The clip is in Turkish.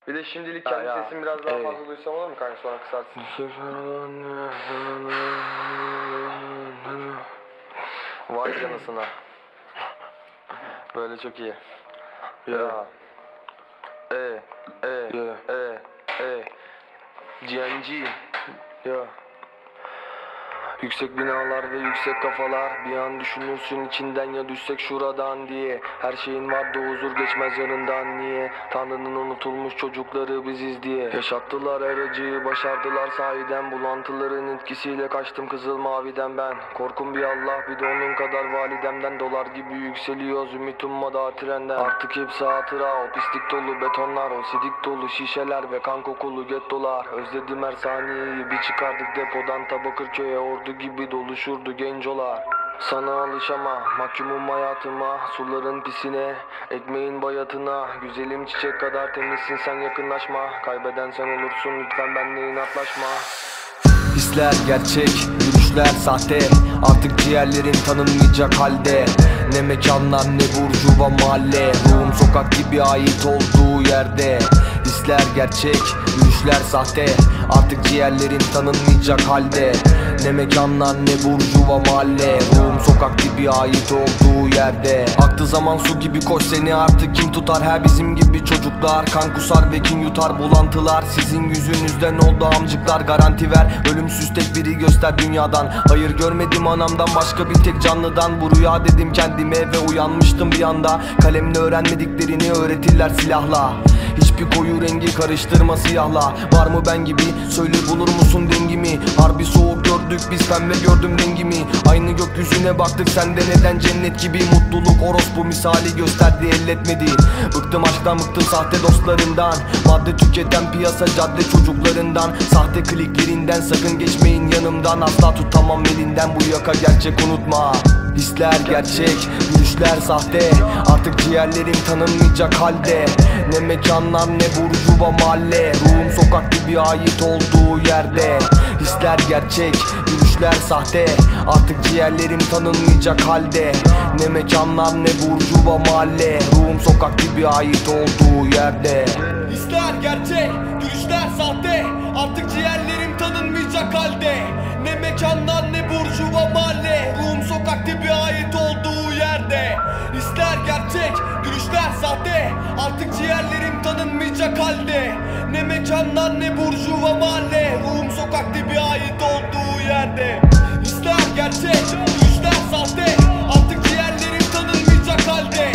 Bir de şimdilik kendi sesimi biraz daha fazla duysam olur mu kanka, sonra kısarsın. Vay canısına. Böyle çok iyi. Ya. GNG. Ya. Yüksek binalar ve yüksek kafalar, bir an düşünürsün içinden ya düşsek şuradan diye. Her şeyin vardı huzur geçmez yanından niye? Tanrı'nın unutulmuş çocukları biziz diye. Yaşattılar her acıyı, başardılar sahiden. Bulantıların etkisiyle kaçtım kızıl maviden ben. Korkum bir Allah, bir de onun kadar validemden. Dolar gibi yükseliyoruz ümit ummadı trenden. Artık hepsi hatıra, o pislik dolu betonlar, o sidik dolu şişeler ve kan kokulu gettolar. Özledim her saniyeyi, bir çıkardık depodan ta Bakırköy'e, ordu gibi doluşurdu gencolar. Sana alışama, mahkumum hayatıma, suların pisine, ekmeğin bayatına. Güzelim çiçek kadar temizsin sen, yakınlaşma. Kaybeden sen olursun, lütfen benimle inatlaşma. Hisler gerçek, yürüyüşler sahte. Artık ciğerlerin tanınmayacak halde. Ne mekanlar ne burjuva mahalle. Ruhum sokak gibi ait olduğu yerde. Hisler gerçek, yürüyüşler sahte. Artık ciğerlerin tanınmayacak halde. Ne mekanlar ne burjuva mahalle. Ruhum sokak gibi ait olduğu yerde. Aktı zaman su gibi koş, seni artık kim tutar? Her bizim gibi çocuklar kan kusar ve kin yutar. Bulantılar sizin yüzünüzden oldu amcıklar. Garanti ver, ölümsüz tek biri göster dünyadan. Hayır görmedim anamdan başka bir tek canlıdan. Bu rüya dedim kendime ve uyanmıştım bir anda. Kalemle öğrenmediklerini öğretirler silahla. Hiçbir koyu rengi karıştırma siyahla. Var mı ben gibi? Söyle bulur musun dengimi? Harbi soğuk gördük biz, pembe gördüm rengimi. Aynı gökyüzüne baktık, sende neden cennet gibi? Mutluluk orospu misali gösterdi, elletmedi. Bıktım aşktan, bıktım sahte dostlarından. Madde tüketen piyasa cadde çocuklarından. Sahte kliklerinden sakın geçmeyin yanımdan. Asla tutamam elinden bu yaka, gerçek unutma. Hisler gerçek, gülüşler sahte. Artık ciğerlerim tanınmayacak halde. Ne mekanlar ne burjuva mahalle. Ruhum sokak gibi ait olduğu yerde. Hisler gerçek, gülüşler sahte. Artık ciğerlerim tanınmayacak halde. Ne mekanlar ne burjuva mahalle. Ruhum sokak gibi ait olduğu yerde. Hisler gerçek, gülüşler sahte. Artık ciğerlerim tanınmayacak halde. Ne mekanlar ne burjuva mahalle. Ruhum sokak gibi ait olduğu yerde. Hisler gerçek, gülüşler sahte. Artık ciğerlerim tanınmayacak halde. Ne mekanlar ne burjuva mahalle. Ruhum sokak gibi ait olduğu yerde. Hisler gerçek, gülüşler sahte. Artık ciğerlerim tanınmayacak halde.